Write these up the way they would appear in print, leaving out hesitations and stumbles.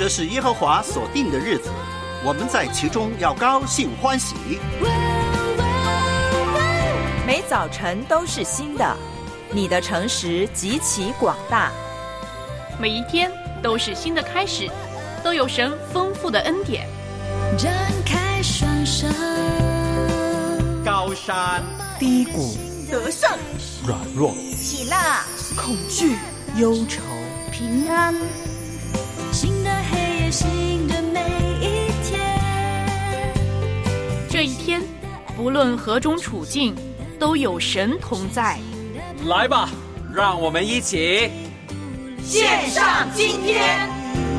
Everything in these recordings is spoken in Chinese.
这是耶和华所定的日子，我们在其中要高兴欢喜。 每早晨都是新的，你的诚实极其广大。 每一天都是新的开始，都有神丰富的恩典。 张开双手， 高山低谷， 得胜， 软弱， 喜乐， 恐惧，忧愁， 平安。 新的黑夜，新的每一天。 这一天，不论何种处境，都有神同在。 来吧，让我们一起献上今天。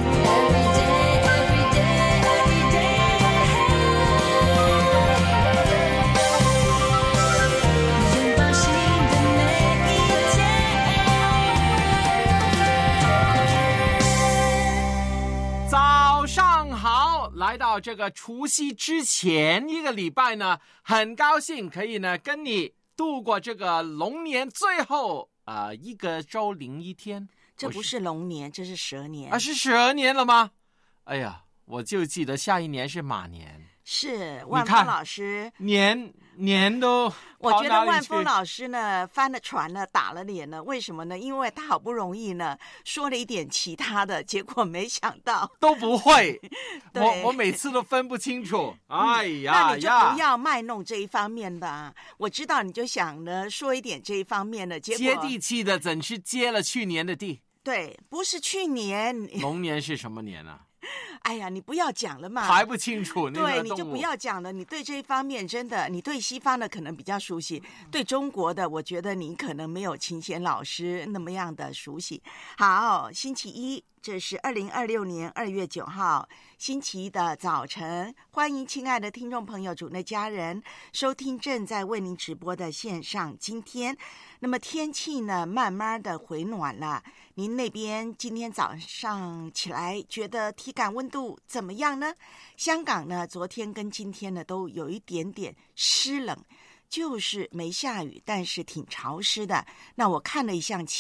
早上好，来到这个除夕之前一个礼拜呢，很高兴可以呢跟你度过这个龙年最后一个周零一天。 这不是龙年，这是蛇年啊，是蛇年了吗？哎呀，我就记得下一年是马年。 是万峰老师年都， 我觉得万峰老师呢翻了船了，打了脸了。为什么呢？因为他好不容易呢说了一点其他的，结果没想到都不会。我每次都分不清楚。哎呀， 那你就不要卖弄这一方面的。我知道你就想呢说一点这一方面的，结果接地气的怎是接了去年的地？ 对，不是去年。 龙年是什么年啊？ 哎呀，你不要讲了嘛， 还不清楚。 对，你就不要讲了。你对这一方面真的，你对西方的可能比较熟悉，对中国的，我觉得你可能没有秦贤老师那么样的熟悉。好，星期一，这是2026年2月9号星期一的早晨，欢迎亲爱的听众朋友、主内家人收听正在为您直播的线上今天。那么天气呢，慢慢的回暖了。您那边今天早上起来觉得体感温度怎么样呢？香港呢，昨天跟今天呢都有一点点湿冷，就是没下雨，但是挺潮湿的。那我看了一下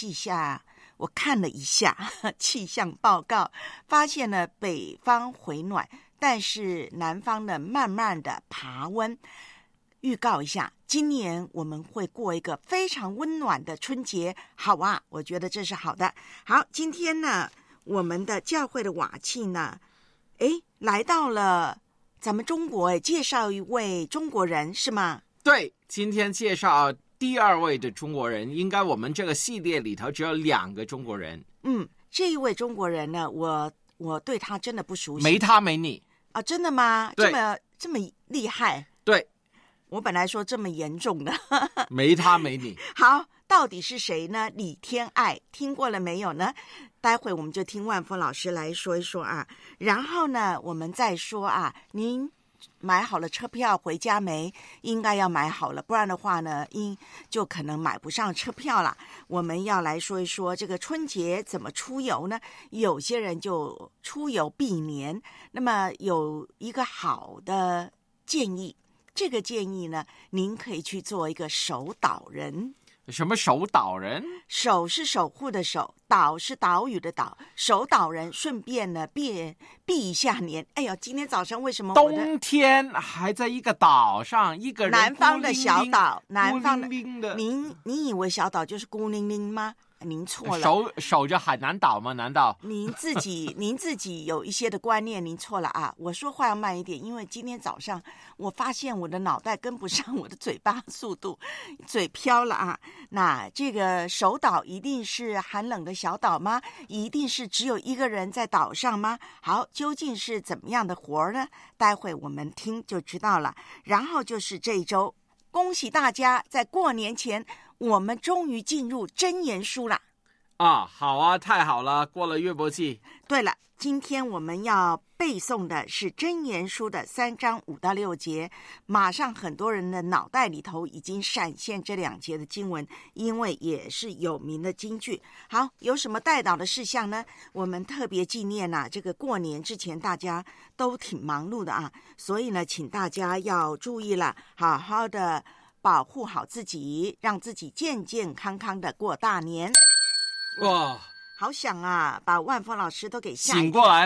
气象报告，发现呢北方回暖，但是南方呢慢慢的爬温。预告一下，今年我们会过一个非常温暖的春节，好啊，我觉得这是好的。好，今天呢，我们的教会的瓦器呢，来到了咱们中国，介绍一位中国人是吗？ 对，今天介绍第二位的中国人，应该我们这个系列里头只有2个中国人。 这一位中国人呢，我对他真的不熟悉， 没他没你啊，真的吗？ 对， 这么厉害？ 对。 我本来说这么严重的没他没你。 好，到底是谁呢？李天爱听过了没有呢？待会我们就听万峰老师来说一说啊，然后呢我们再说啊，您买好了车票回家没？应该要买好了，不然的话呢就可能买不上车票了。我们要来说一说这个春节怎么出游呢？有些人就出游避年，那么有一个好的建议，这个建议呢，您可以去做一个守岛人。 什么守岛人？ 守是守护的守，岛是岛屿的岛，守岛人，顺便呢避一下年。哎呦，今天早上为什么冬天还在一个岛上，一个人南方的小岛，南方孤零零的。 您以为小岛就是孤零零吗？您错了， 守着海南岛吗？难道您自己有一些的观念，您错了啊！我说话要慢一点，因为今天早上我发现我的脑袋跟不上我的嘴巴速度，嘴飘了啊！那这个守岛一定是寒冷的小岛吗？一定是只有一个人在岛上吗？好，究竟是怎么样的活呢？待会我们听就知道了。然后就是这一周，恭喜大家在过年前，我们终于进入真言书了啊！好啊，太好了，过了月伯记。 对了，今天我们要背诵的是真言书的3章5到6节，马上很多人的脑袋里头已经闪现这2节的经文，因为也是有名的金句。好，有什么代祷的事项呢？我们特别纪念这个过年之前大家都挺忙碌的啊，所以呢请大家要注意了，好好的保护好自己，让自己健健康康的过大年。 哇， 好想啊，把万峰老师都给吓醒过来了。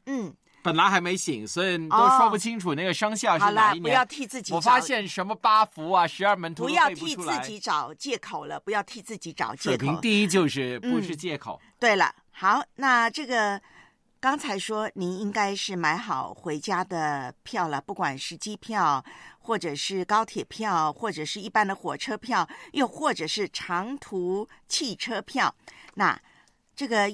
本来还没醒，所以都说不清楚那个生肖是哪一年。 不要替自己找。 我发现什么八福啊、12门徒都背不出来。 不要替自己找借口了，不要替自己找借口。 水平第一就是不是借口。 对了，好，那这个刚才说您应该是买好回家的票了，不管是机票，或者是高铁票，或者是一般的火车票，又或者是长途汽车票。那这个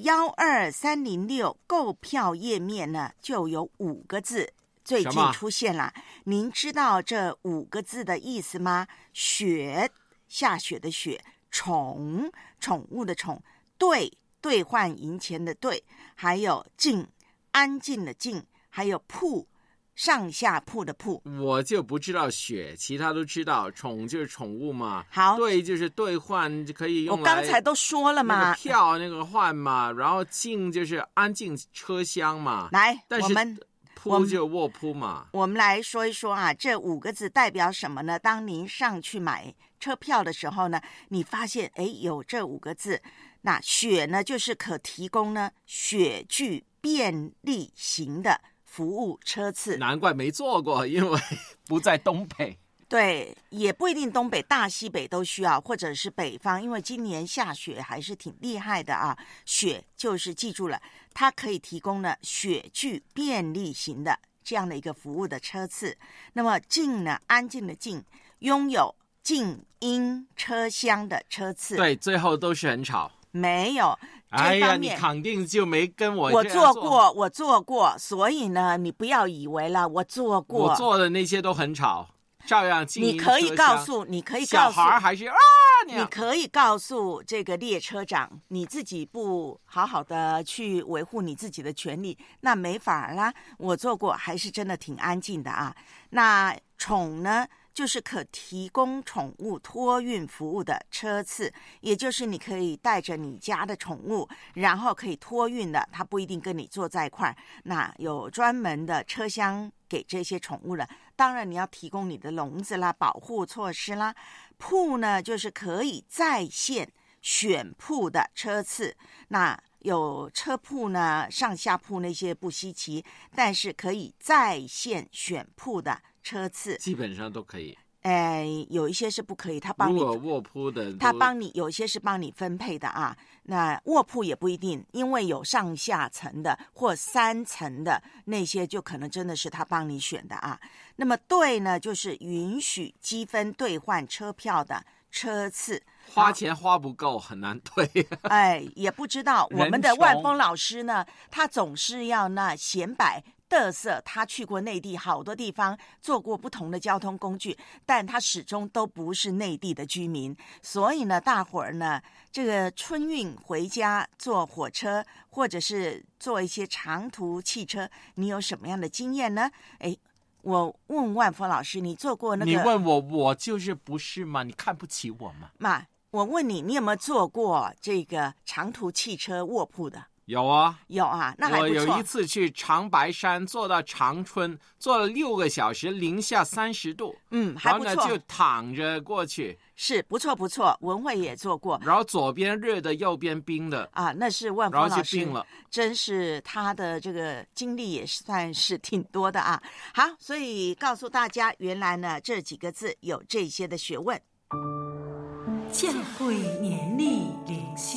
12306购票页面呢，就有5个字最近出现了。您知道这5个字的意思吗？雪，下雪的雪；宠，宠物的宠；兑换银钱的兑；还有静，安静的静；还有铺，上下铺的铺。 我就不知道雪，其他都知道。宠就是宠物嘛， 好， 兑就是兑换，可以用来。 我刚才都说了嘛， 那个票那个换嘛，然后静就是安静车厢嘛。 来， 但是铺就卧铺嘛。 我们来说一说啊，这5个字代表什么呢？当您上去买车票的时候呢，你发现有这5个字。那雪呢，就是可提供呢雪具便利型的服务车次。 难怪没坐过，因为不在东北。 对，也不一定东北，大西北都需要，或者是北方，因为今年下雪还是挺厉害的啊。雪就是记住了，它可以提供呢雪具便利型的这样的一个服务的车次。那么静呢，安静的静，拥有静音车厢的车次。 对，最后都是很吵。 没有， 哎呀，你肯定就没跟我这样做。我做过，所以呢，你不要以为了，我做过。 我做的那些都很吵，照样静音车厢。 你可以告诉小孩还是你可以告诉这个列车长，你自己不好好的去维护你自己的权利，那没法啦。我做过，还是真的挺安静的啊。那宠呢？就是可提供宠物托运服务的车次，也就是你可以带着你家的宠物，然后可以托运的，它不一定跟你坐在一块儿，那有专门的车厢给这些宠物了。当然你要提供你的笼子啦、保护措施啦。铺呢，就是可以在线选铺的车次，那有车铺呢、上下铺那些不稀奇，但是可以在线选铺的车次基本上都可以。 有一些是不可以，他帮你。 如果卧铺的， 他帮你，有些是帮你分配的啊。那卧铺也不一定，因为有上下层的或3层的那些，就可能真的是他帮你选的啊。那么兑呢，就是允许积分兑换车票的车次。 花钱花不够很难兑。 也不知道我们的万峰老师呢，他总是要那显摆嘚瑟，他去过内地好多地方，坐过不同的交通工具，但他始终都不是内地的居民。所以呢，大伙儿呢，这个春运回家坐火车，或者是坐一些长途汽车，你有什么样的经验呢？我问万峰老师，你坐过那个？ 你问我就是不是嘛？你看不起我嘛？ 妈，我问你，你有没有坐过这个长途汽车卧铺的？ 有啊， 有啊，那还不错。 我有一次去长白山，坐到长春，坐了6个小时，零下30度， 还不错。 然后呢就躺着过去， 是不错不错。文慧也做过， 然后左边热的，右边冰的啊，那是万峰老师， 然后就病了， 真是他的这个经历也算是挺多的啊。好，所以告诉大家，原来呢这几个字有这些的学问。 教会年历灵修，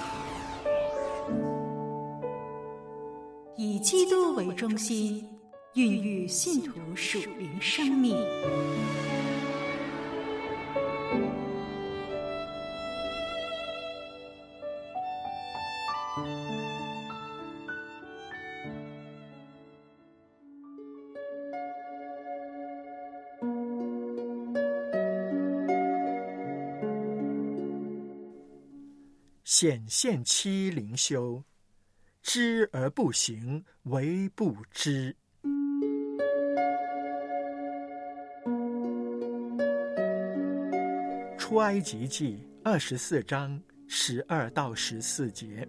以基督为中心，孕育信徒属灵生命。 显现期灵修，知而不行，为不知。出埃及记24章12到14节。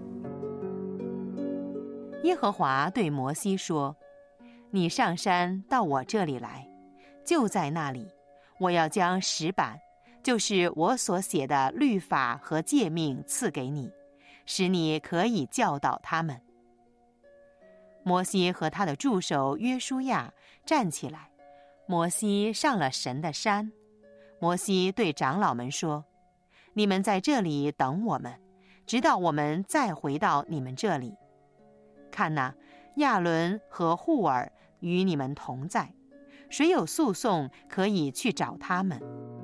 耶和华对摩西说：你上山到我这里来，就在那里，我要将石板，就是我所写的律法和诫命赐给你，使你可以教导他们。 摩西和他的助手约书亚站起来，摩西上了神的山。摩西对长老们说：你们在这里等我们，直到我们再回到你们这里。看哪，亚伦和户尔与你们同在，谁有诉讼可以去找他们。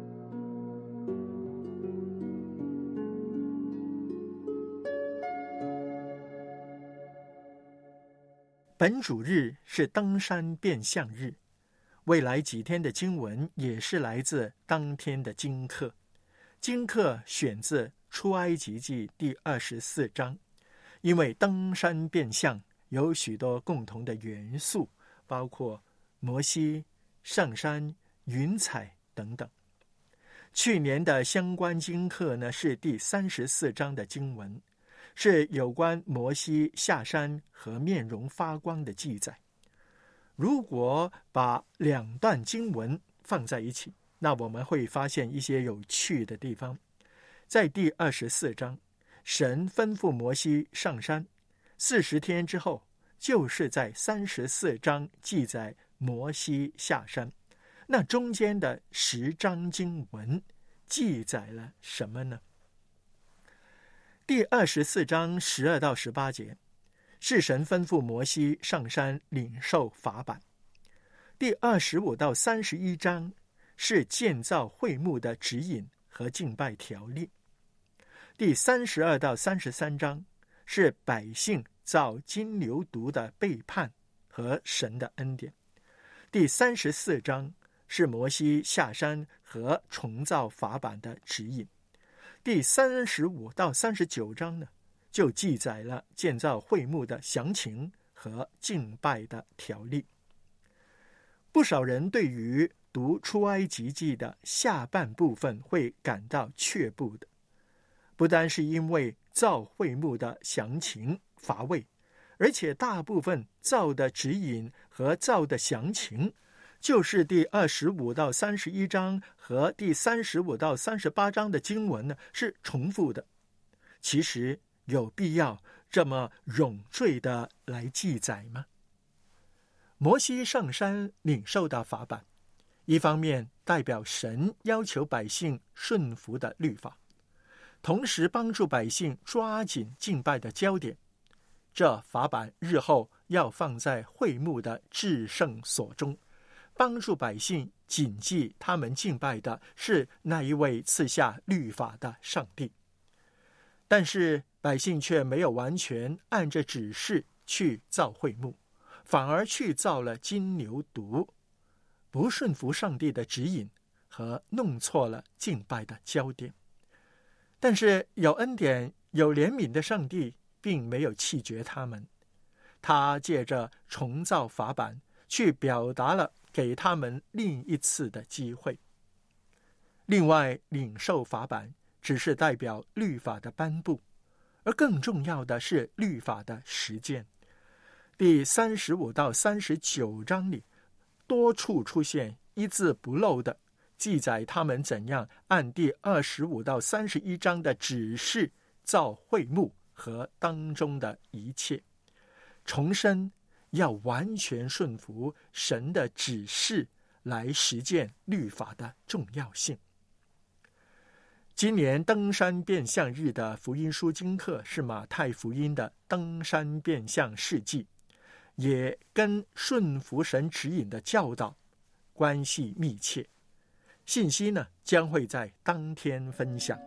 本主日是登山变相日，未来几天的经文也是来自当天的经课。经课选自出埃及记第24章，因为登山变相有许多共同的元素，包括摩西、上山、云彩等等。去年的相关经课呢，是第34章的经文，是有关摩西下山和面容发光的记载。如果把两段经文放在一起，那我们会发现一些有趣的地方。在第24章，神吩咐摩西上山，40天之后，就是在34章记载摩西下山。那中间的10章经文记载了什么呢？第24章12到18节是神吩咐摩西上山领受法版。第25到31章是建造会幕的指引和敬拜条例。第32到33章是百姓造金牛犊的背叛和神的恩典。第34章是摩西下山和重造法版的指引。第35到39章呢，就记载了建造会幕的详情和敬拜的条例。不少人对于读出埃及记的下半部分会感到却步的，不单是因为造会幕的详情乏味，而且大部分造的指引和造的详情就是第25到31章和第35到38章的经文呢，是重复的。其实有必要这么冗赘的来记载吗？摩西上山领受到法版，一方面代表神要求百姓顺服的律法，同时帮助百姓抓紧敬拜的焦点。这法版日后要放在会幕的至圣所中，帮助百姓谨记他们敬拜的是那一位赐下律法的上帝。但是百姓却没有完全按着指示去造会幕，反而去造了金牛犊，不顺服上帝的指引和弄错了敬拜的焦点。但是有恩典有怜悯的上帝并没有弃绝他们，他借着重造法版去表达了给他们另一次的机会。另外，领受法版只是代表律法的颁布，而更重要的是律法的实践。第35到39章里，多处出现一字不漏的记载他们怎样按第25到31章的指示造会幕和当中的一切，重申要完全顺服神的指示来实践律法的重要性。今年登山变相日的福音书经课是马太福音的登山变相事迹，也跟顺服神指引的教导关系密切。信息呢，将会在当天分享。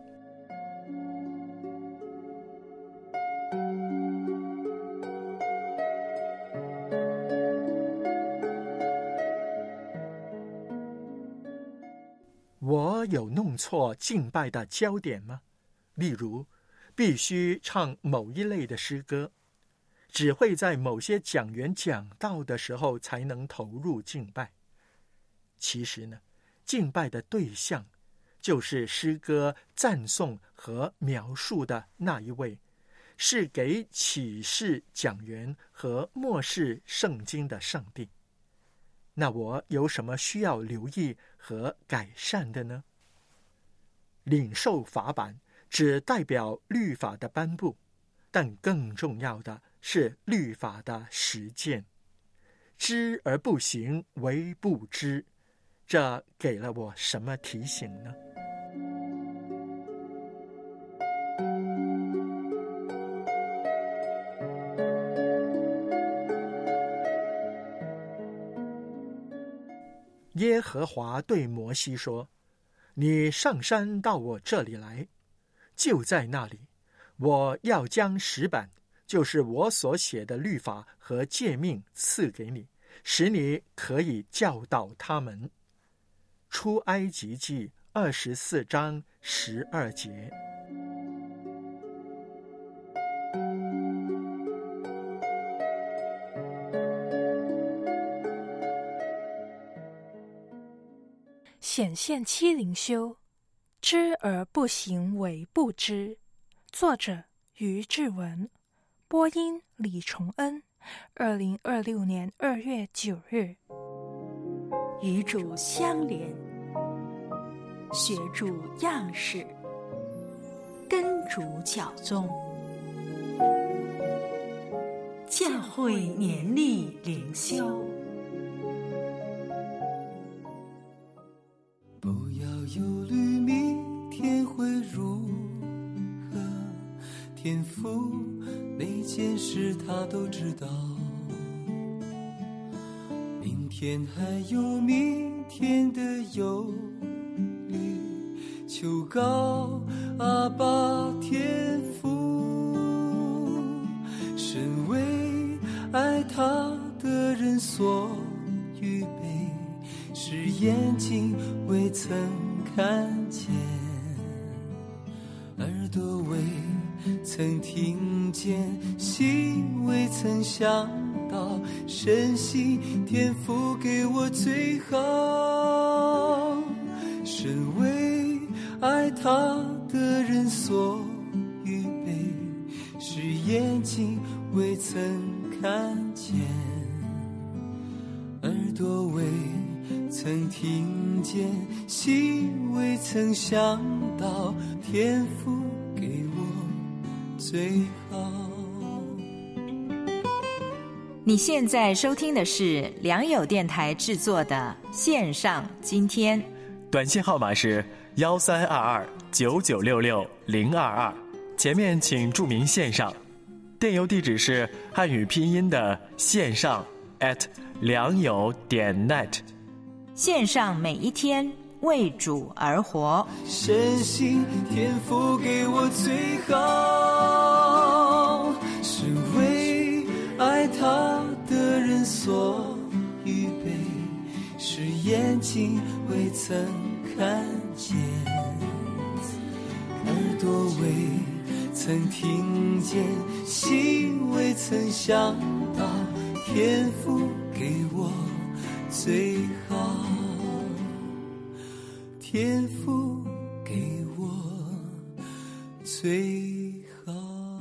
我有弄错敬拜的焦点吗？例如，必须唱某一类的诗歌，只会在某些讲员讲道的时候才能投入敬拜。其实呢，敬拜的对象就是诗歌赞颂和描述的那一位，是给启示讲员和默示圣经的上帝。那我有什么需要留意和改善的呢？领受法版只代表律法的颁布，但更重要的是律法的实践。知而不行为不知，这给了我什么提醒呢？耶和华对摩西说：你上山到我这里来，就在那里，我要将石板，就是我所写的律法和诫命赐给你，使你可以教导他们。出埃及记24章12节。 显现七灵修，知而不行为不知。作者于志文，播音李崇恩。2026年2月9日。 与主相连，学主样式，跟主教宗。教会年历灵修。 不要忧虑明天会如何，天父每件事他都知道，明天还有明天的忧虑，求告阿爸天父，神为爱他的人所预备，是眼睛未曾看见，耳朵未曾听见，心未曾想到，神心天父给我最好，神为爱他的人所预备，是眼睛未曾看见，耳朵未曾听见，心未曾想到，天父给我最好。 你现在收听的是良友电台制作的线上今天， 短信号码是13229966-022，前面请注明线上。电邮地址是汉语拼音的线上良友.net。 线上每一天为主而活， 神心天父给我最好，是为爱他的人所预备，是眼睛未曾看见，耳朵未曾听见，心未曾想到，天父给我最好，天父给我最好。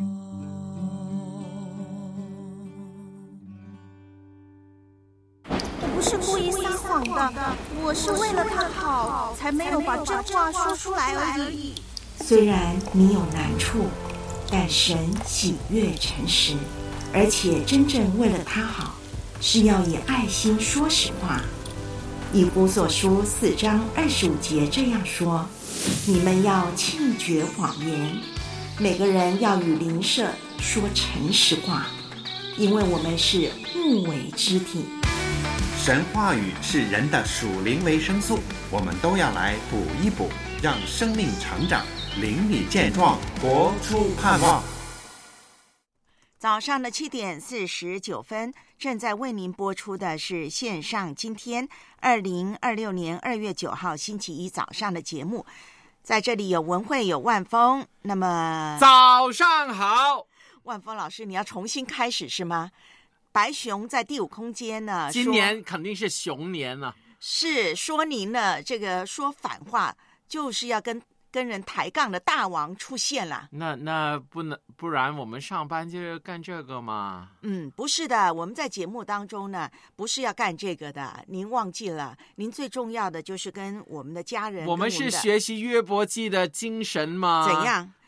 我不是故意撒谎的，我是为了他好，才没有把真话说出来而已。 虽然你有难处，但神喜悦诚实，而且真正为了他好，是要以爱心说实话。以弗所书4章25节这样说：你们要弃绝谎言，每个人要与邻舍说诚实话，因为我们是互为肢体。 神话语是人的属灵维生素，我们都要来补一补，让生命成长，灵里健壮，活出盼望。 早上的7点49分，正在为您播出的是线上今天2026年2月9号星期一早上的节目。在这里有文慧，有万峰。那么早上好， 万峰老师，你要重新开始是吗？白熊在第5空间呢， 今年肯定是熊年了。 是说您呢，这个说反话，就是要跟人抬杠的大王出现了。 那不然我们上班就干这个吗？ 不是的，我们在节目当中呢，不是要干这个的。您忘记了，您最重要的就是跟我们的家人。 我们是学习约伯记的精神吗？ 怎样？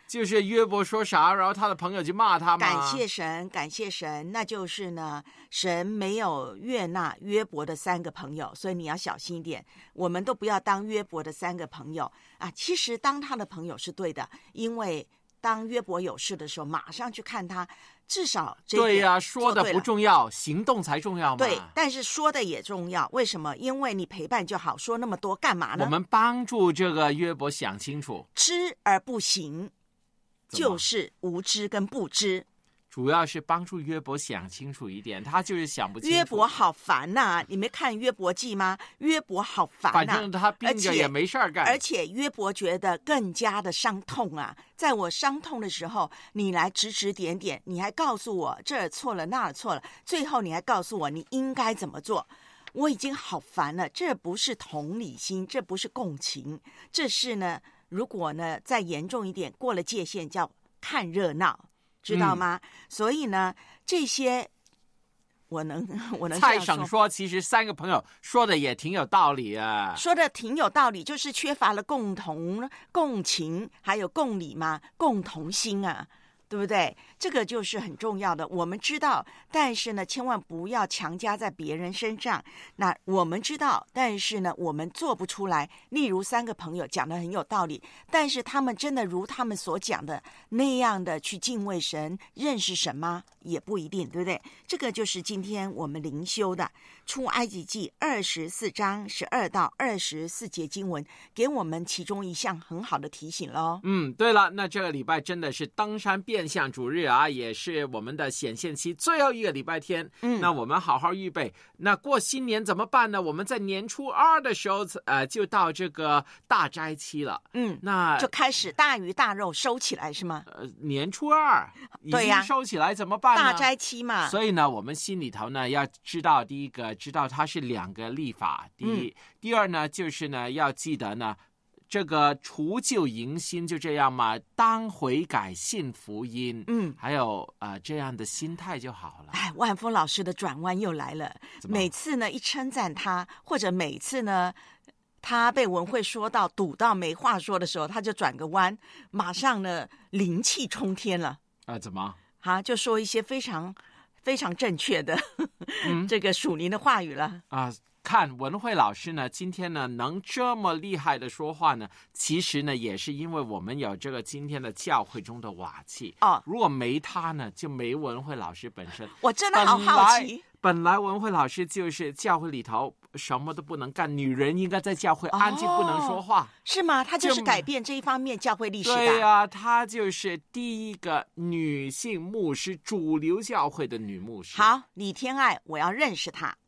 就是约伯说啥，然后他的朋友就骂他嘛。 感谢神，感谢神，那就是呢，神没有悦纳约伯的3个朋友，所以你要小心一点，我们都不要当约伯的3个朋友啊。其实当他的朋友是对的，因为当约伯有事的时候，马上去看他，至少这一点对呀，说的不重要，行动才重要嘛。 对，但是说的也重要。为什么？因为你陪伴就好，说那么多干嘛呢？ 我们帮助这个约伯想清楚， 知而不行，就是无知跟不知。 主要是帮助约伯想清楚一点，他就是想不清楚。 约伯好烦呐、你没看约伯记吗？约伯好烦呐、 反正他病着也没事儿干。 而且约伯觉得更加的伤痛啊，在我伤痛的时候，你来指指点点，你还告诉我这儿错了那儿错了，最后你还告诉我你应该怎么做。我已经好烦了，这不是同理心，这不是共情，这是呢，如果呢再严重一点，过了界限叫看热闹。知道吗？所以呢，这些我能蔡省说，其实3个朋友说的也挺有道理啊， 说的挺有道理，就是缺乏了共情，还有共理嘛，共同心啊。对不对？这个就是很重要的。我们知道，但是呢，千万不要强加在别人身上。那我们知道，但是呢，我们做不出来。例如3个朋友讲的很有道理，但是他们真的如他们所讲的那样的去敬畏神、认识神吗？也不一定，对不对？这个就是今天我们灵修的出埃及记24章12到24节经文，给我们其中一项很好的提醒咯。 对了，那这个礼拜真的是登山变相主日啊，也是我们的显现期最后一个礼拜天。那我们好好预备。那过新年怎么办呢？我们在年初2的时候，就到这个大斋期了。那就开始大鱼大肉收起来是吗？ 年初2已经收起来，怎么办呢？ 大斋期嘛。 所以呢，我们心里头呢要知道，第一个知道它是2个立法，第二呢就是呢要记得呢。这个除旧迎新就这样嘛，当悔改信福音，还有这样的心态就好了。 万峰老师的转弯又来了。每次呢一称赞他，或者每次呢他被文慧说到堵到没话说的时候，他就转个弯，马上呢灵气冲天了。 怎么？ 就说一些非常非常正确的这个属灵的话语了看文慧老师呢，今天呢能这么厉害的说话呢，其实呢也是因为我们有这个今天的教会中的瓦器如果没他呢，就没文慧老师本身。 我真的好好奇。 本来文慧老师就是教会里头什么都不能干，女人应该在教会安静不能说话， 是吗？她就是改变这一方面教会历史的。 对啊，她就是第一个女性牧师，主流教会的女牧师。 好，李天爱，我要认识她。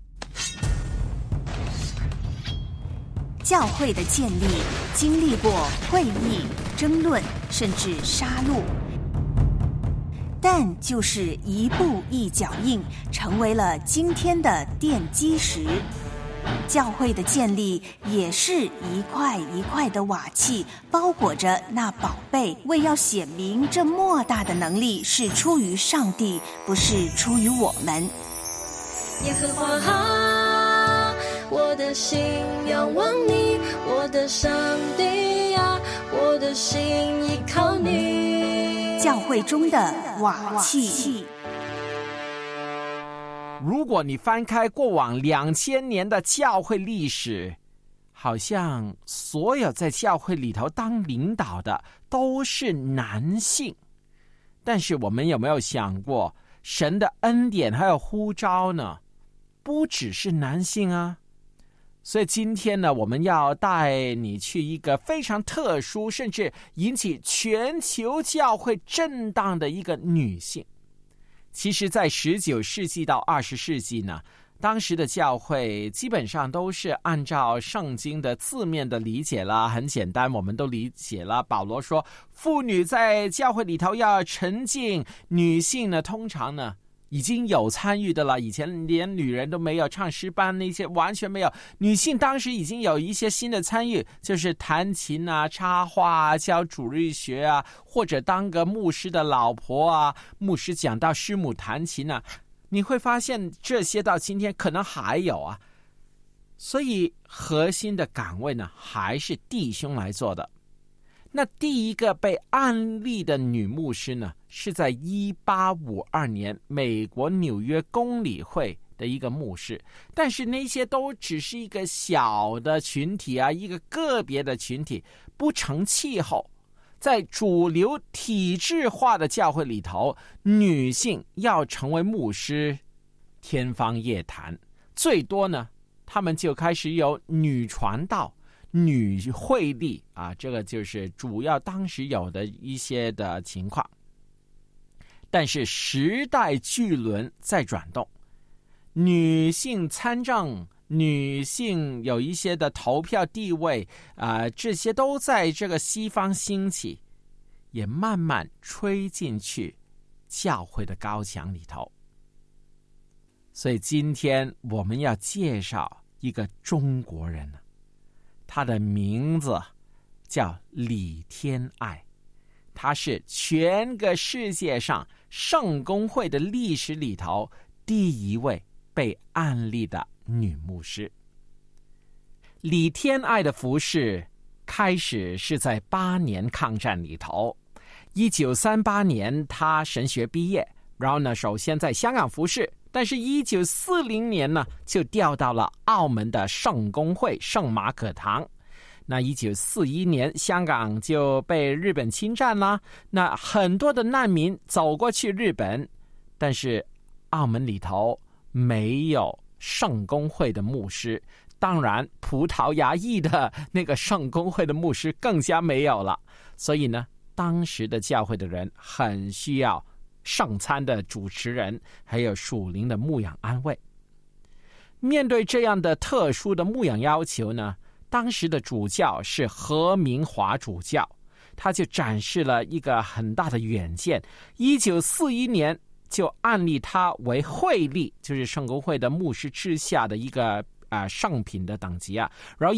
教会的建立经历过会议、争论，甚至杀戮，但就是一步一脚印，成为了今天的奠基石。教会的建立也是一块一块的瓦器，包裹着那宝贝，为要显明这莫大的能力是出于上帝，不是出于我们。 耶和华啊，我的心仰望你，我的上帝啊，我的心依靠你。 教会中的瓦器。 如果你翻开过往2000年的教会历史，好像所有在教会里头当领导的都是男性。但是我们有没有想过，神的恩典还有呼召呢？不只是男性啊。所以今天呢，我们要带你去一个非常特殊，甚至引起全球教会震荡的一个女性。其实在19世纪到20世纪呢，当时的教会基本上都是按照圣经的字面的理解啦，很简单，我们都理解了。保罗说妇女在教会里头要沉静，女性呢通常呢已经有参与的了，以前连女人都没有，唱诗班那些完全没有，女性当时已经有一些新的参与，就是弹琴啊、插画啊、教主日学啊，或者当个牧师的老婆啊，牧师讲到师母弹琴啊，你会发现这些到今天可能还有啊。所以核心的岗位呢还是弟兄来做的。 那第一个被按立的女牧师呢，是在1852年美国纽约公理会的一个牧师，但是那些都只是一个小的群体啊，一个个别的群体，不成气候。在主流体制化的教会里头，女性要成为牧师，天方夜谭。最多呢，他们就开始有女传道、女会吏啊，这个就是主要当时有的一些的情况。但是时代巨轮在转动，女性参政，女性有一些的投票地位这些都在这个西方兴起，也慢慢吹进去教会的高墙里头。所以今天我们要介绍一个中国人，他的名字叫李天爱，他是全个世界上圣公会的历史里头第一位被按立的女牧师。李天爱的服事开始是在8年抗战里头。1938年他神学毕业，然后呢首先在香港服事，但是1940年呢就调到了澳门的圣公会圣马可堂。那1941年香港就被日本侵占了，那很多的难民走过去日本，但是澳门里头没有圣公会的牧师，当然葡萄牙裔的那个圣公会的牧师更加没有了。所以呢，当时的教会的人很需要圣餐的主持人，还有属灵的牧养安慰。面对这样的特殊的牧养要求呢，当时的主教是何明华主教，他就展示了一个很大的远见。1941年就按立他为会吏，就是圣公会的牧师之下的一个圣品的等级啊。然后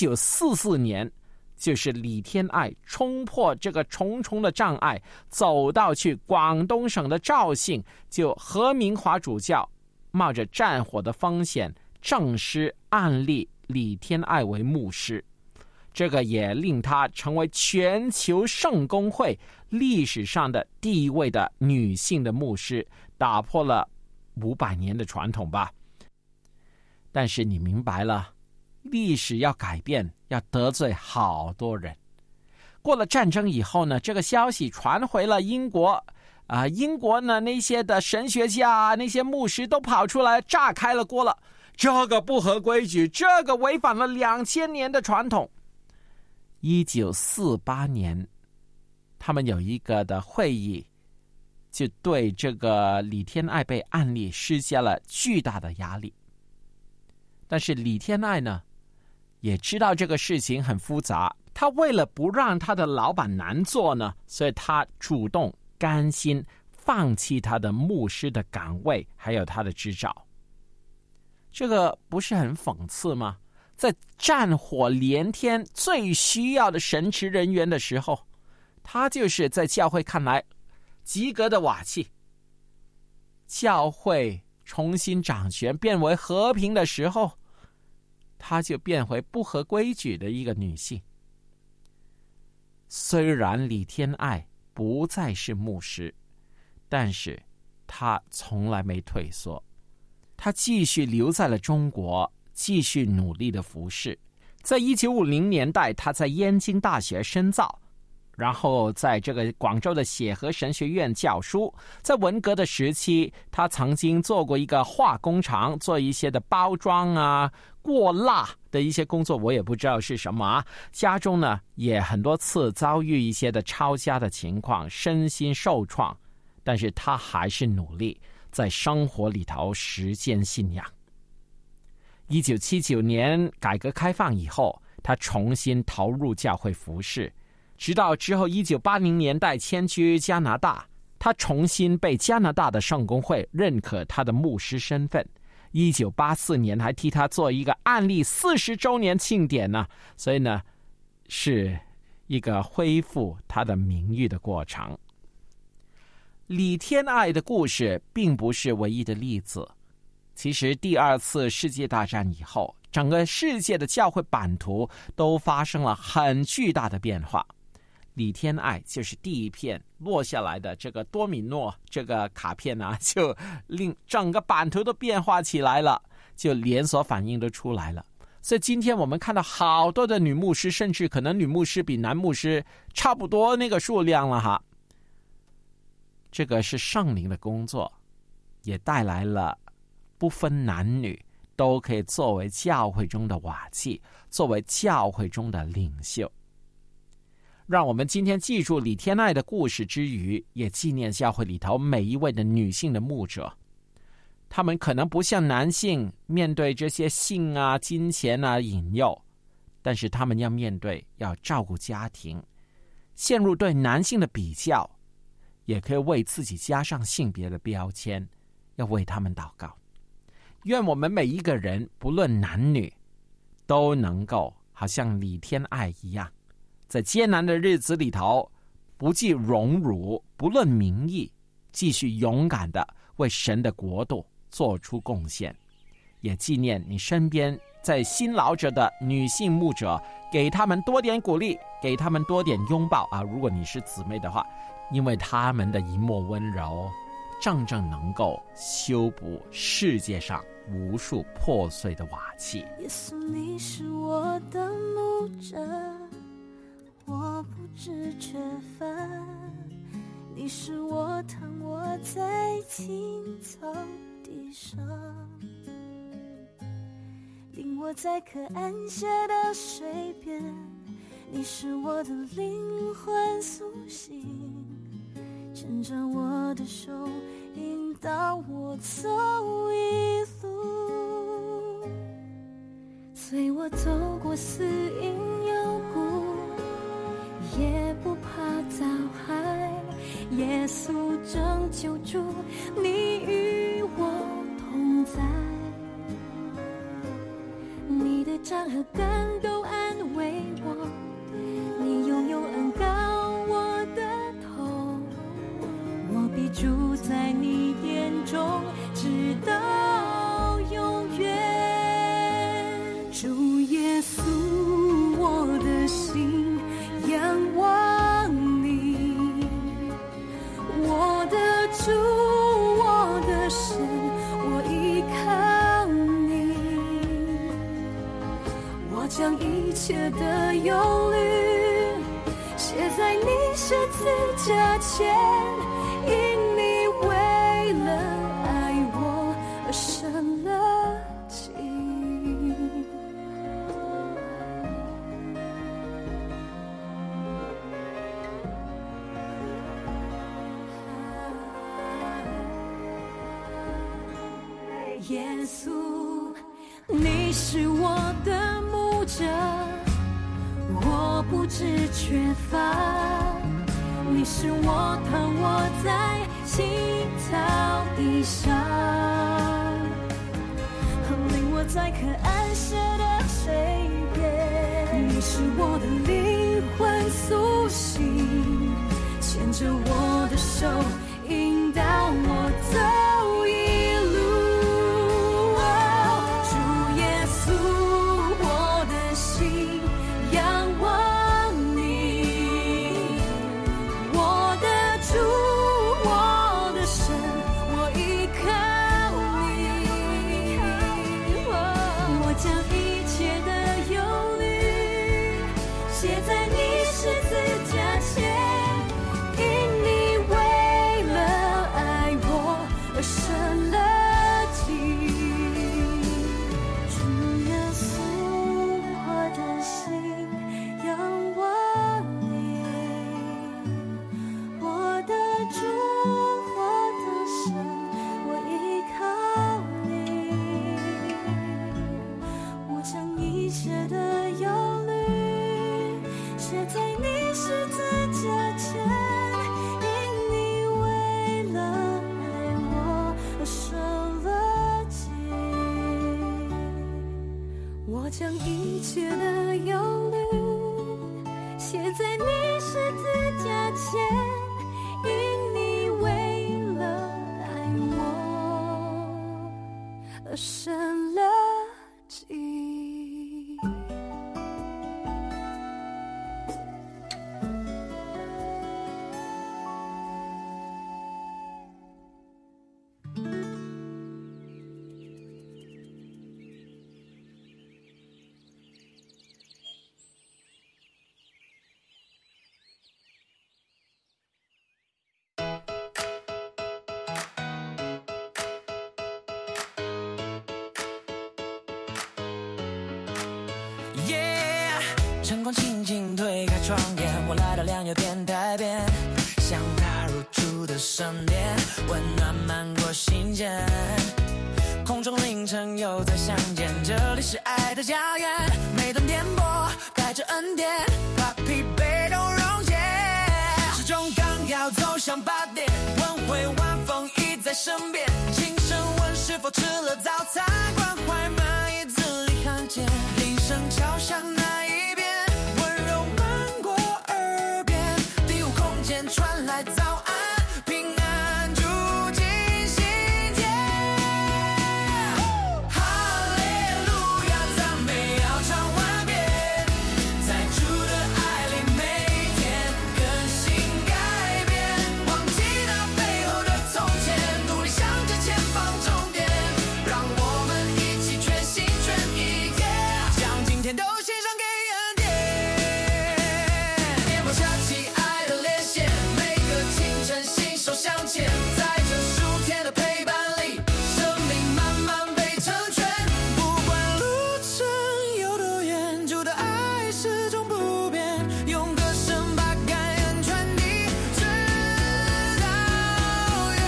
1944年，就是李天爱冲破这个重重的障碍，走到去广东省的肇庆，就何明华主教冒着战火的风险，正式按立李天爱为牧师。这个也令他成为全球圣公会历史上的第一位的女性的牧师，打破了500年的传统吧。但是你明白了，历史要改变，要得罪好多人。过了战争以后呢，这个消息传回了英国英国呢那些的神学家那些牧师都跑出来炸开了锅了，这个不合规矩，这个违反了2000年的传统。1948年他们有一个的会议，就对这个李天爱被按立施加了巨大的压力。但是李天爱呢也知道这个事情很复杂，他为了不让他的老板难做呢，所以他主动甘心放弃他的牧师的岗位还有他的执照。这个不是很讽刺吗？在战火连天最需要的神职人员的时候，他就是在教会看来及格的瓦器。教会重新掌权变为和平的时候，他就变回不合规矩的一个女性。虽然李天爱不再是牧师，但是他从来没退缩，他继续留在了中国，继续努力的服侍。在1950年代，他在燕京大学深造，然后在这个广州的协和神学院教书。在文革的时期，他曾经做过一个化工厂，做一些的包装过蜡的一些工作，我也不知道是什么家中呢也很多次遭遇一些的抄家的情况，身心受创，但是他还是努力在生活里头实践信仰。1979年改革开放以后，他重新投入教会服事，直到之后1980年代迁居加拿大，他重新被加拿大的圣公会认可他的牧师身份。1984年还替他做一个按立40周年庆典呢，所以呢是一个恢复他的名誉的过程。李天爱的故事并不是唯一的例子，其实第2次世界大战以后，整个世界的教会版图都发生了很巨大的变化。 李天爱就是第一片落下来的这个多米诺这个卡片啊，就令整个版图都变化起来了，就连锁反应都出来了。所以今天我们看到好多的女牧师，甚至可能女牧师比男牧师差不多那个数量了哈。这个是圣灵的工作，也带来了不分男女都可以作为教会中的瓦器，作为教会中的领袖。让我们今天记住李天爱的故事之余，也纪念教会里头每一位的女性的牧者。他们可能不像男性面对这些性啊、金钱啊引诱，但是他们要面对，要照顾家庭，陷入对男性的比较，也可以为自己加上性别的标签，要为他们祷告。愿我们每一个人不论男女，都能够好像李天爱一样，在艰难的日子里头，不计荣辱，不论名义，继续勇敢的为神的国度做出贡献。也纪念你身边在辛劳着的女性牧者，给他们多点鼓励，给他们多点拥抱啊！如果你是姊妹的话，因为他们的一抹温柔，正能够修补世界上无数破碎的瓦器。 耶稣，你是我的牧者，我不知缺乏，你是我躺卧在青草地上，领我在可安歇的水边，你是我的灵魂苏醒，牵着我的手引导我走一路，随我走过死荫幽谷，也不怕遭害，耶稣拯救主，你与我同在，你的杖和竿都安慰我，你拥有恩膏我的头，我必住在你殿中直到永远。主耶稣，我的心仰望你，我的主，我的神，我依靠你，我将一切的忧虑写在你十字架前，因你为了爱我而生了气。耶稣，你是我的牧者，我不知缺乏，你是我躺卧在青草地上，领我在可安歇的水边，你是我的灵魂苏醒，牵着我的手引导我走一路。主耶稣，我的心仰望你，我的主，我的神，我依靠你，我将一切的忧虑写在你十字架前，因你为了爱我而生了气。主耶稣，我的心仰望你，我的主，我的神，我依靠你，我将一切的忧虑写在你十字架前，因你为了爱我而生了气，我将一切的忧虑写在你十字架前，因你为了爱我而生了气。 晨光轻轻推开窗帘，我来到良友电台边，像踏入初的盛典，温暖漫过心间。空中凌晨又再相见，这里是爱的家园，每段颠簸带着恩典，把疲惫都溶解。时钟刚要走向8点，问会晚风已在身边，轻声问是否吃了早餐，关怀满椅子里看见，铃声敲响那一边，温柔漫过耳边，第5空间传来早安，平安住进心田。哈利路亚，赞美要唱万遍，在主的爱里每天更新改变，忘记那背后的从前，努力向着前方终点，让我们一起全心全意，将今天都献上给恩典。电波下起爱的连线，每个清晨携手向前，在这数天的陪伴里，生命慢慢被成全。不管路程有多远，主的爱始终不变，用歌声把感恩传递，直到远。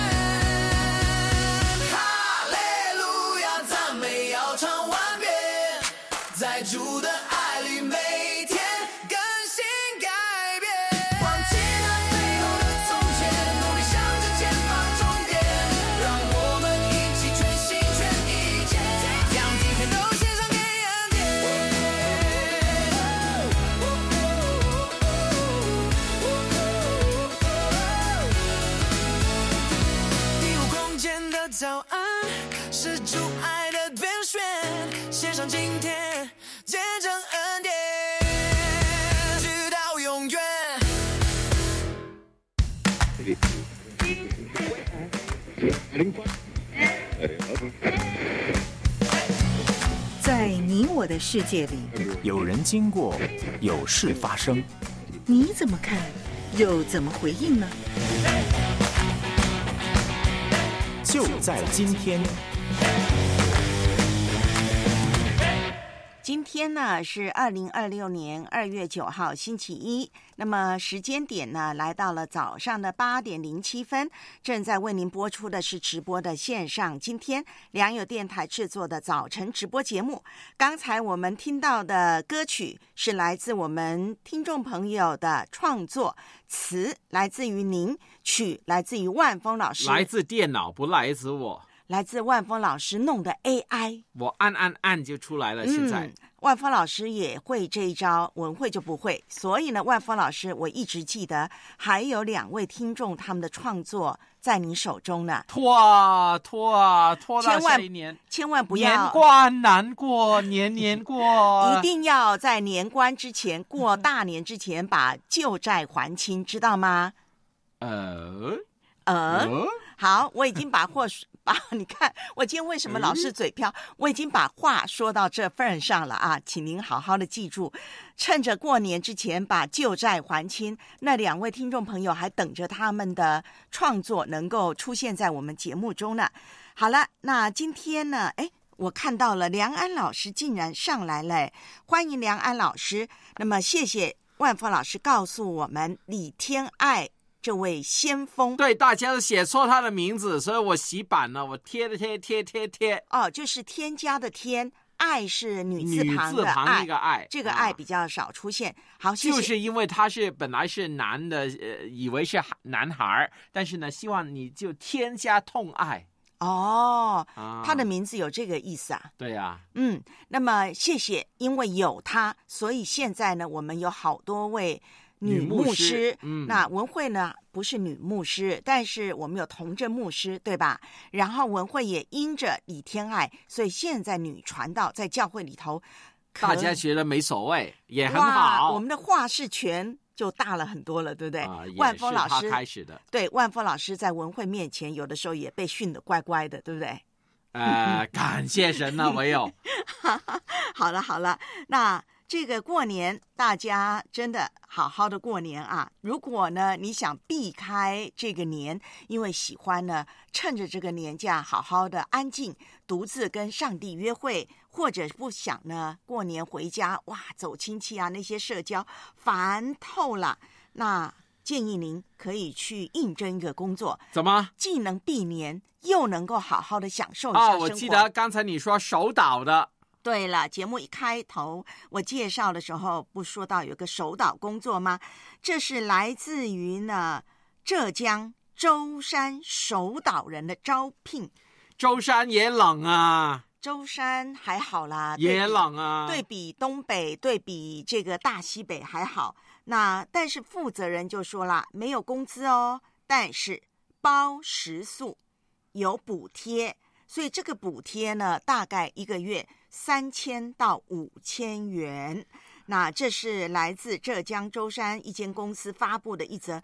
哈利路亚，赞美要唱万遍，在主的爱里每天更新改变，忘记那背后的从前，努力向着前方终点，让我们一起全心全意，将今天都献上给恩典。第5空间的早安，是主爱的编选，献上今天，见证恩典，直到永远。 在你我的世界里， 有人经过，有事发生， 你怎么看，又怎么回应呢？ 就在今天。 今天呢是2026年2月9号星期一，那么时间点呢来到了早上的8点07分，正在为您播出的是直播的线上今天良友电台制作的早晨直播节目。刚才我们听到的歌曲是来自我们听众朋友的创作，词来自于您，曲来自于万峰老师， 来自电脑，不来自我， 来自万峰老师弄的 AI， 我按就出来了。现在万峰老师也会这一招，文慧就不会。所以呢，万峰老师我一直记得还有2位听众他们的创作在你手中呢。 拖到下一年， 千万不要年关难过，年过， 一定要在年关之前，过大年之前把旧债还清，知道吗？好，我已经把你看我今天为什么老是嘴瓢，我已经把话说到这份上了啊，请您好好的记住，趁着过年之前把旧债还清。那2位听众朋友还等着他们的创作能够出现在我们节目中呢。好了，那今天呢我看到了梁安老师竟然上来了，欢迎梁安老师。那么谢谢万峰老师告诉我们李天爱这位先锋， 对，大家都写错他的名字，所以我洗版了，我贴哦，就是添加的添，爱是女字旁的爱， 一个爱， 这个爱比较少出现。好，谢谢。 就是因为他本来是男的，以为是男孩，但是呢，希望你就添加痛爱。 哦，他的名字有这个意思啊？ 对啊。 那么谢谢，因为有他，所以现在呢，我们有好多位女牧师，那文慧呢不是女牧师，但是我们有童贞牧师，对吧？然后文慧也因着李天爱，所以现在女传道在教会里头， 大家觉得没所谓，也很好。 我们的话事权就大了很多了，对不对？万峰老师开始的， 对，万峰老师在文慧面前，有的时候也被训得乖乖的，对不对？ 感谢神呢，唯有。 好了，那这个过年大家真的好好的过年啊！如果呢你想避开这个年，因为喜欢呢趁着这个年假好好的安静独自跟上帝约会，或者不想呢过年回家哇走亲戚啊，那些社交烦透了，那建议您可以去应征一个工作， 怎么既能避年又能够好好的享受一下生活。 我记得刚才你说手导的。 对了，节目一开头我介绍的时候不说到有个手导工作吗？这是来自于呢浙江舟山手导人的招聘。 舟山也冷啊。 舟山还好啦， 也冷啊， 对比东北，对比这个大西北还好。但是负责人就说啦，没有工资哦，但是包食宿，有补贴，所以这个补贴呢大概一个月3000到5000元。那这是来自浙江舟山一间公司发布的一则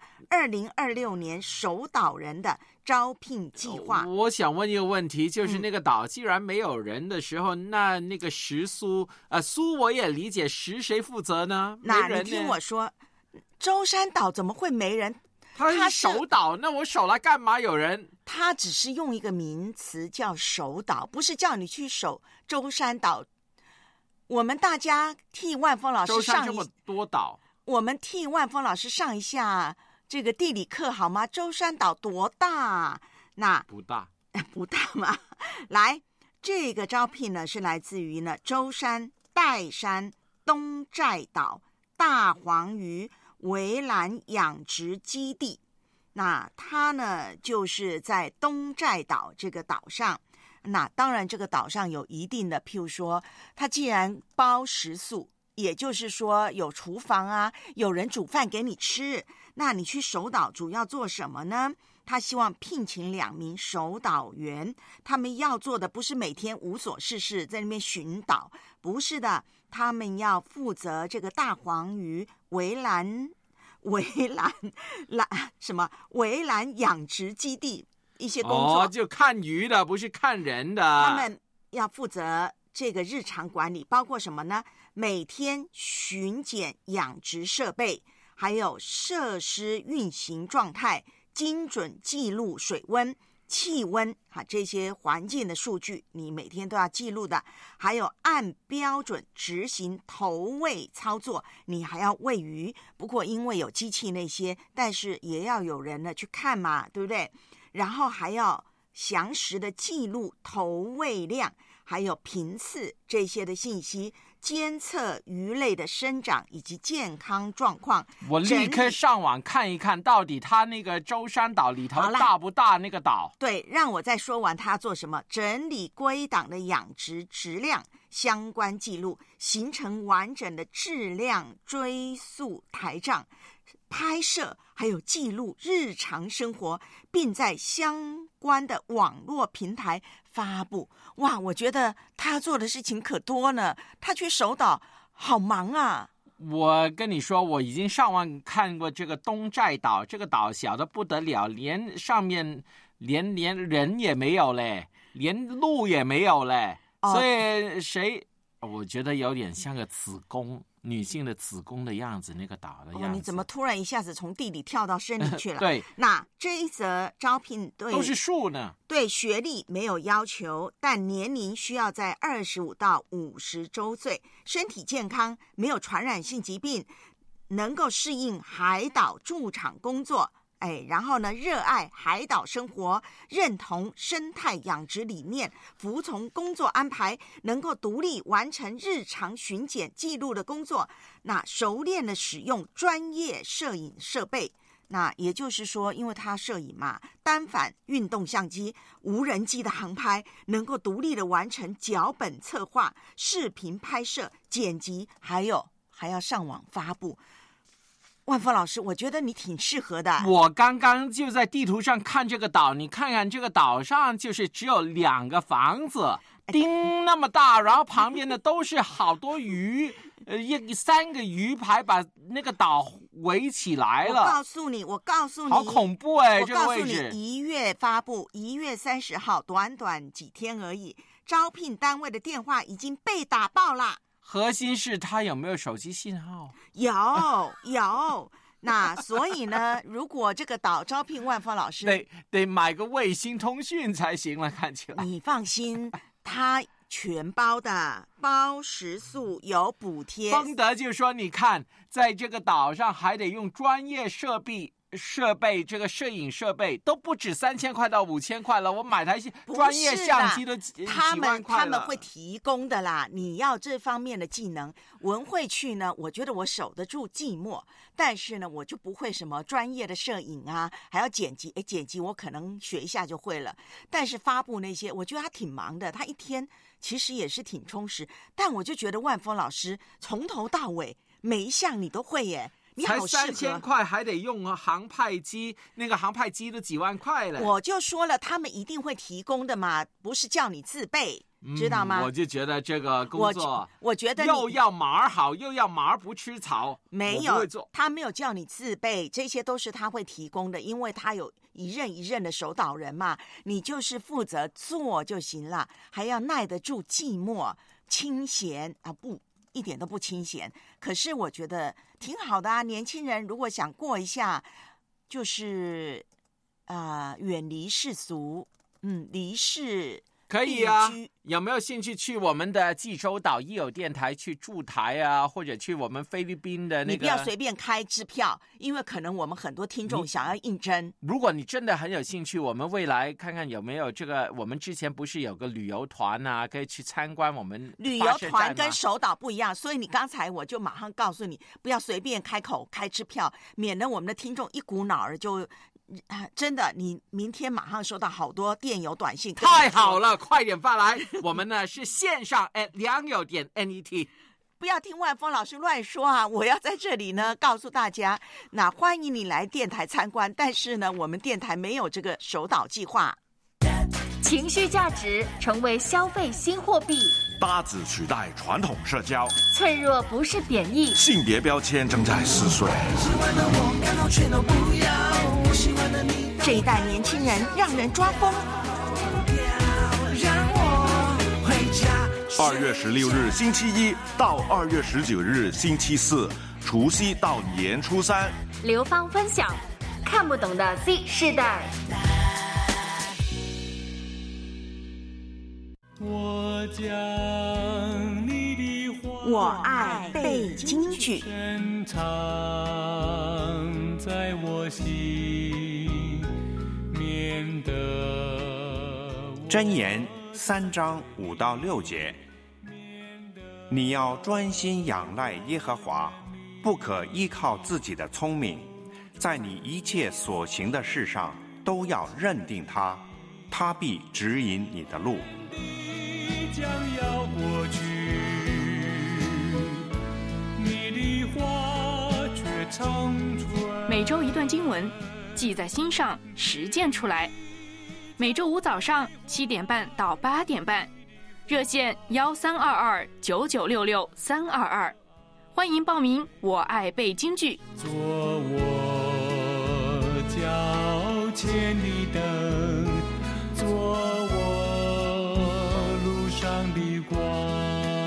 2026年手导人的招聘计划。 我想问一个问题，就是那个岛既然没有人的时候，那个食宿苏我也理解，食谁负责呢？ 那你听我说，舟山岛怎么会没人？ 他是手导，那我手来干嘛？有人？ 他只是用一个名词叫手导，不是叫你去守舟山岛。我们大家替万峰老师上这么多岛， 我们替万峰老师上一下这个地理课好吗？舟山岛多大？那不大， 不大嘛。来，这个招聘呢是来自于呢舟山、岱山、东寨岛、大黄鱼围栏养殖基地。那它呢就是在东寨岛这个岛上。那当然这个岛上有一定的，譬如说它既然包食宿，也就是说有厨房啊，有人煮饭给你吃。那你去手导主要做什么呢？他希望聘请2名手导员，他们要做的不是每天无所事事在那边巡岛，不是的，他们要负责这个大黄鱼围栏养殖基地一些工作。 就看鱼的，不是看人的。 他们要负责这个日常管理，包括什么呢？每天巡检养殖设备，还有设施运行状态，精准记录水温、气温这些环境的数据，你每天都要记录的。还有按标准执行投喂操作，你还要喂鱼。不过因为有机器那些，但是也要有人呢去看嘛，对不对？然后还要详实的记录投喂量，还有频次这些的信息，监测鱼类的生长以及健康状况。 我立刻上网看一看，到底它那个舟山岛里头大不大？那个岛？ 对，让我再说完它做什么。整理归档的养殖质量相关记录，形成完整的质量追溯台账，拍摄还有记录日常生活，并在相关的网络平台发布。哇，我觉得他做的事情可多呢，他去手导好忙啊。 我跟你说，我已经上网看过这个东寨岛，这个岛小的不得了，连上面连人也没有嘞，连路也没有嘞，所以我觉得有点像个子宫，女性的子宫的样子，那个岛的样子。 你怎么突然一下子从地里跳到生理去了？ 对， 那这一则招聘都是树呢。 对学历没有要求，但年龄需要在25到50周岁，身体健康，没有传染性疾病，能够适应海岛驻场工作。然后呢，热爱海岛生活，认同生态养殖理念，服从工作安排，能够独立完成日常巡检记录的工作。那熟练的使用专业摄影设备，那也就是说，因为他摄影嘛，单反、运动相机、无人机的航拍，能够独立的完成脚本策划、视频拍摄、剪辑，还要上网发布。万峰老师，我觉得你挺适合的。 我刚刚就在地图上看这个岛，你看看这个岛上就是只有2个房子，丁那么大，然后旁边的都是好多鱼，3个鱼排把那个岛围起来了。 我告诉你， 好恐怖这个位置。 我告诉你，1月发布，1月30号，短短几天而已。招聘单位的电话已经被打爆了。 核心是他有没有手机信号？ 有。那所以呢，如果这个岛招聘万峰老师， 得买个卫星通讯才行了，看起来。 你放心，他全包的，包食宿，有补贴。 丰德就说，你看，在这个岛上还得用专业设备，这个摄影设备都不止3000块到5000块了。我买台专业相机都几万块了。 他们会提供的啦。你要这方面的技能，文慧去呢，我觉得我守得住寂寞，但是呢，我就不会什么专业的摄影啊，还要剪辑。剪辑我可能学一下就会了，但是发布那些，我觉得他挺忙的，他一天其实也是挺充实。但我就觉得万峰老师从头到尾每一项你都会耶。 才3000块还得用航拍机，那个航拍机都几万块了。 我就说了，他们一定会提供的嘛，不是叫你自备，知道吗？ 我就觉得这个工作， 我觉得又要马好，又要马不吃草。 没有，他没有叫你自备，这些都是他会提供的，因为他有一任一任的守岛人嘛，你就是负责做就行了，还要耐得住寂寞，清闲啊不。一点都不清闲，可是我觉得挺好的啊。年轻人如果想过一下，就是远离世俗，离世可以啊。有没有兴趣去我们的济州岛义友电台去驻台啊，或者去我们菲律宾的那个？ 你不要随便开支票，因为可能我们很多听众想要应征。 如果你真的很有兴趣，我们未来看看有没有这个。我们之前不是有个旅游团啊，可以去参观我们旅游团跟守岛不一样，所以你刚才我就马上告诉你，不要随便开口开支票，免得我们的听众一股脑儿就。真的，你明天马上收到好多电邮短信。 太好了，快点发来。我们呢是线上@良友.net。 不要听万峰老师乱说啊！我要在这里呢告诉大家，那欢迎你来电台参观，但是呢，我们电台没有这个守岛计划。 情绪价值成为消费新货币， 搭子取代传统社交， 脆弱不是贬义， 性别标签正在撕碎。 这一代年轻人让人抓疯。 2月16日星期一到2月19日星期四，除夕到年初3， 刘芳分享看不懂的 Z 世代。 我爱背京剧， 在我心面的。 箴言3章5到6节，你要专心仰赖耶和华，不可依靠自己的聪明，在你一切所行的事上都要认定他，他必指引你的路。 将要过去，你的话却长存。 每周一段经文，记在心上，实践出来。每周五早上7点半到8点半，热线132299662322，欢迎报名。我爱背京剧， 做我脚前的灯，做我路上的光。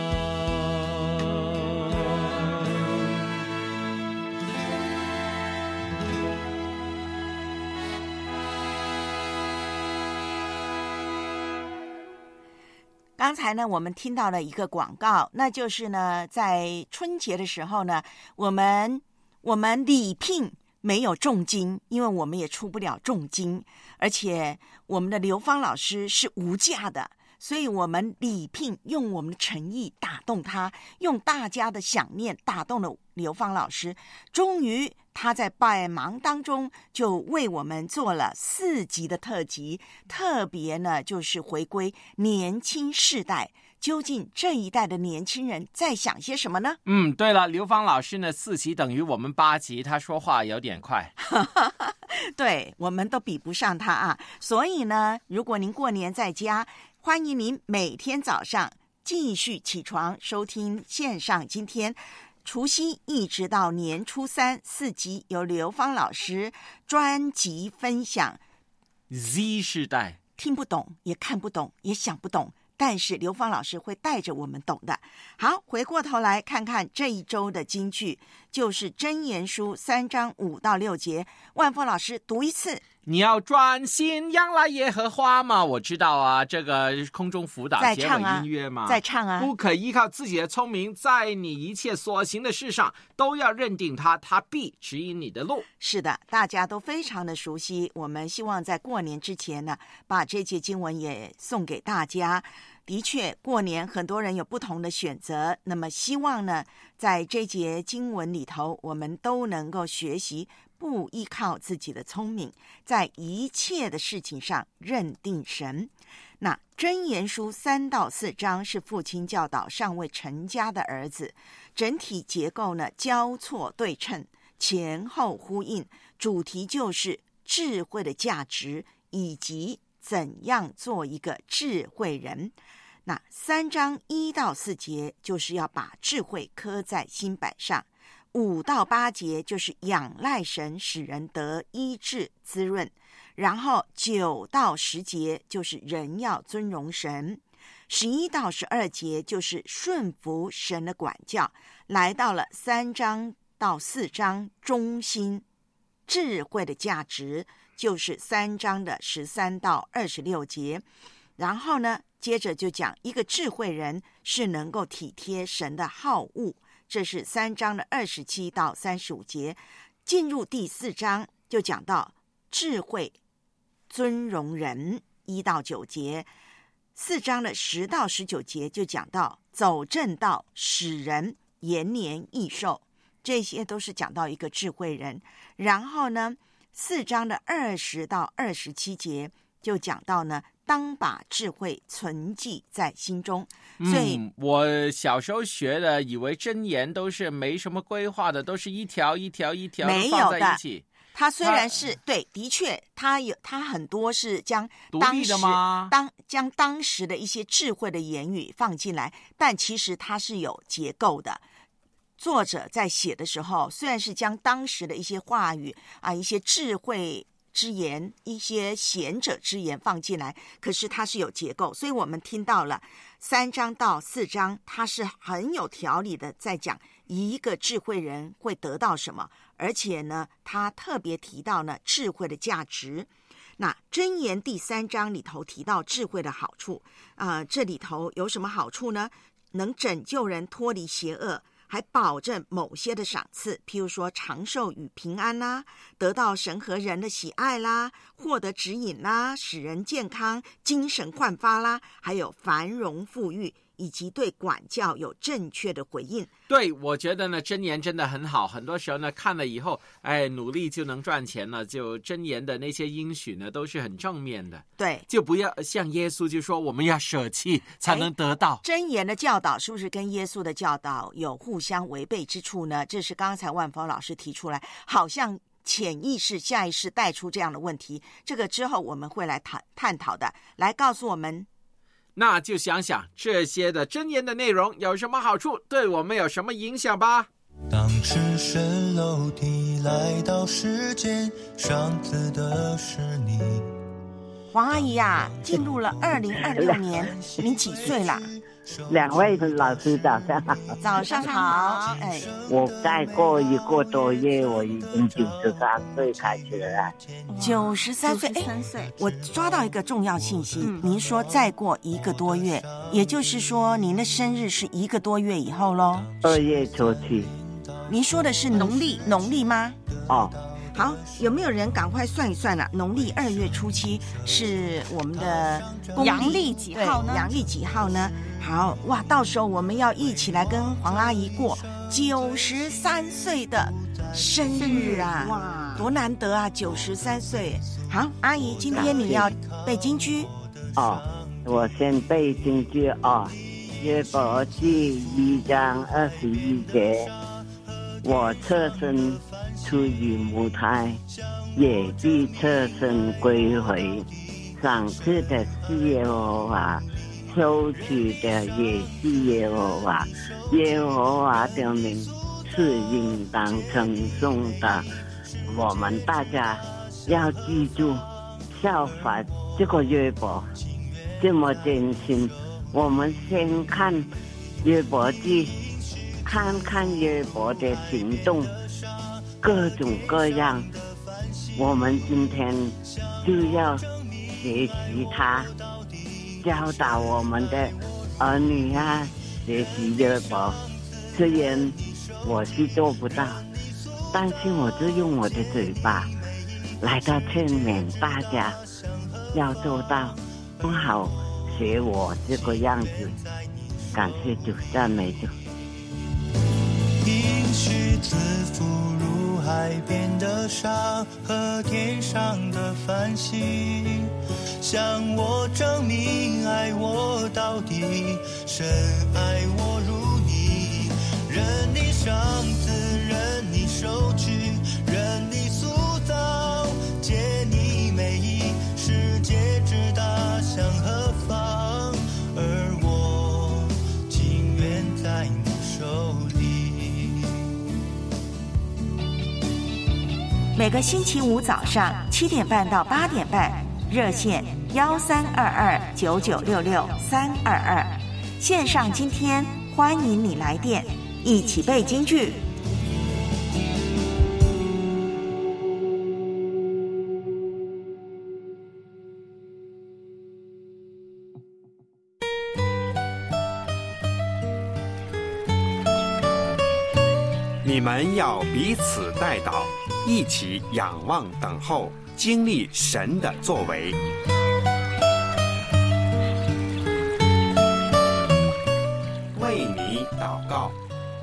刚才呢，我们听到了一个广告，那就是呢，在春节的时候呢，我们礼聘没有重金，因为我们也出不了重金，而且我们的刘芳老师是无价的，所以我们礼聘用我们的诚意打动他，用大家的想念打动了刘芳老师。终于他在百忙当中就为我们做了4集的特辑，特别呢就是回归年轻世代，究竟这一代的年轻人在想些什么呢？ 对了，刘芳老师呢4集等于我们8集，他说话有点快。 对，我们都比不上他啊。所以呢，如果您过年在家，欢迎您每天早上继续起床收听线上今天。除夕一直到年初3 4集由刘芳老师专辑分享 Z 世代， 听不懂也看不懂也想不懂， 但是刘芳老师会带着我们懂的。好，回过头来看看这一周的金句，就是箴言书3章5到6节。万峰老师读一次。 你要专心仰赖耶和华吗？我知道啊，这个空中辅导结尾音乐嘛， 在唱啊， 不可依靠自己的聪明，在你一切所行的事上都要认定他，他必指引你的路。 是的，大家都非常的熟悉。我们希望在过年之前呢，把这节经文也送给大家。的确，过年很多人有不同的选择，那么希望呢，在这节经文里头，我们都能够学习不依靠自己的聪明，在一切的事情上认定神。那箴言书3到4章是父亲教导尚未成家的儿子，整体结构呢交错对称，前后呼应，主题就是智慧的价值以及怎样做一个智慧人。那3章1到4节就是要把智慧刻在心板上，5到8节就是仰赖神，使人得医治滋润，然后9到10节就是人要尊荣神，11到12节就是顺服神的管教，来到了3章到4章中心智慧的价值，就是3章的13到26节。然后呢，接着就讲一个智慧人是能够体贴神的好恶，这是3章的27到35节。进入第4章就讲到智慧尊荣人1到9节，4章的10到19节就讲到走正道，使人延年益寿，这些都是讲到一个智慧人。然后呢，4章的20到27节就讲到呢，当把智慧存记在心中。所以我小时候学的，以为箴言都是没什么规划的，都是一条一条一条放在一起。 它虽然是对，的确，它很多是将当时的一些智慧的言语放进来，但其实它是有结构的。作者在写的时候，虽然是将当时的一些话语啊，一些智慧之言，一些贤者之言放进来，可是它是有结构。所以我们听到了3章到4章，它是很有条理的在讲一个智慧人会得到什么，而且呢，他特别提到呢智慧的价值。那箴言第3章里头提到智慧的好处，这里头有什么好处呢？能拯救人脱离邪恶，还保证某些的赏赐，譬如说长寿与平安啦，得到神和人的喜爱啦，获得指引啦，使人健康精神焕发啦，还有繁荣富裕，以及对管教有正确的回应。 对，我觉得呢箴言真的很好，很多时候呢看了以后，努力就能赚钱了，就箴言的那些应许呢都是很正面的。 对， 就不要像耶稣就说我们要舍弃才能得到。 箴言的教导是不是跟耶稣的教导有互相违背之处呢？这是刚才万峰老师提出来，好像潜意识下意识带出这样的问题，这个之后我们会来探讨的。来告诉我们， 那就想想这些的箴言的内容有什么好处，对我们有什么影响吧。 当赤身露体来到世间，上次的是你。 黄阿姨啊，进入了2026年，您几岁了 ？2位老师早上好。 早上好。 我再过1个多月，我已经93岁开始了。 93岁。我抓到一个重要信息，您说再过1个多月，也就是说您的生日是1个多月以后咯 ？2月初7。 您说的是农历吗？ 哦。 好，有没有人赶快算一算了？农历2月初7是我们的阳历几号呢？ 阳历几号呢？好哇，到时候我们要一起来跟黄阿姨过93岁的生日啊！哇，多难得啊，93岁。好，阿姨，今天你要背金句哦。我先背金句哦。约伯记1章21节，我侧身出于母胎，也必侧身归回。赏赐的是耶和华，收取的也是耶和华。耶和华的名是应当称颂的。我们大家要记住，效法这个约伯这么艰辛我们先看约伯记，看看约伯的行动，各种各样。我们今天就要学习他，教导我们的儿女啊，学习约伯。虽然我是做不到，但是我就用我的嘴巴来到劝勉大家要做到，不好学我这个样子。感谢主，赞美主。 应许赐福如海边的沙和天上的繁星，向我证明爱我到底，深爱我如你，任你赏赐，任你收取，任你塑造，借你美意，世界之大向何方，而我情愿在你手里。 每个星期五早上7点半到8点半，热线13229966-322，线上今天欢迎你来电，一起背京剧。 你们要彼此代祷，一起仰望等候，经历神的作为。为你祷告。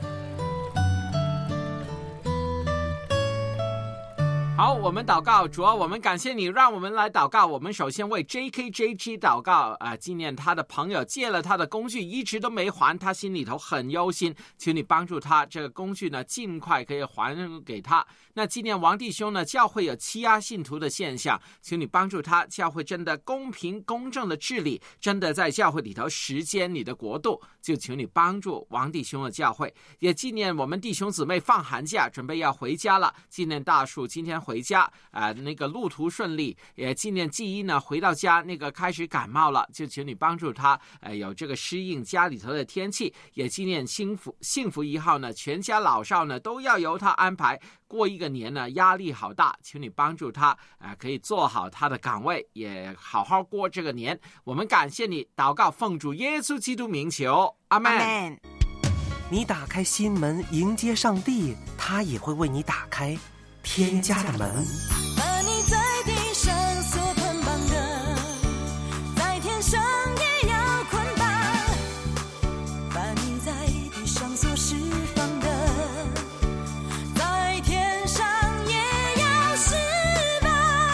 好，我们祷告，主啊，我们感谢你，让我们来祷告。我们首先为 JKJG 祷告纪念他的朋友借了他的工具，一直都没还，他心里头很忧心，求你帮助他，这个工具呢尽快可以还给他。那纪念王弟兄呢，教会有欺压信徒的现象，求你帮助他，教会真的公平公正的治理，真的在教会里头实践你的国度，就求你帮助王弟兄的教会。也纪念我们弟兄姊妹放寒假准备要回家了，纪念大树今天回家那个路途顺利，也纪念季一呢回到家那个开始感冒了，就求你帮助他有这个适应家里头的天气。也纪念幸福1号呢，全家老少呢都要由他安排过一个年呢，压力好大，求你帮助他可以做好他的岗位，也好好过这个年。我们感谢你，祷告奉主耶稣基督名求，阿们。 你打开心门迎接上帝，他也会为你打开天家的门。 把你在地上所捆绑的，在天上也要捆绑；把你在地上所释放的，在天上也要释放。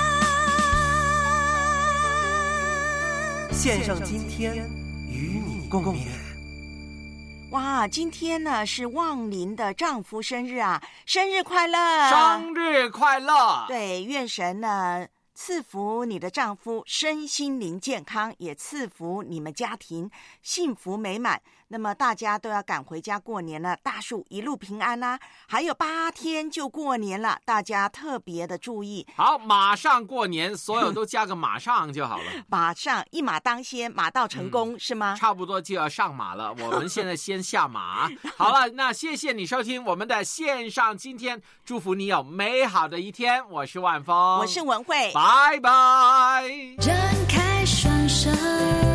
献上今天与你共勉。 哇，今天呢是旺林的丈夫生日啊，生日快乐！ 生日快乐！ 对，愿神呢赐福你的丈夫身心灵健康，也赐福你们家庭幸福美满。那么大家都要赶回家过年了，大树一路平安啊！还有8天就过年了，大家特别的注意。 好，马上过年，所有都加个马上就好了。 马上一马当先，马到成功，是吗？ 差不多就要上马了，我们现在先下马。好了，那谢谢你收听我们的线上今天，祝福你有美好的一天。我是万峰， 我是文慧， 拜拜。 展开双手。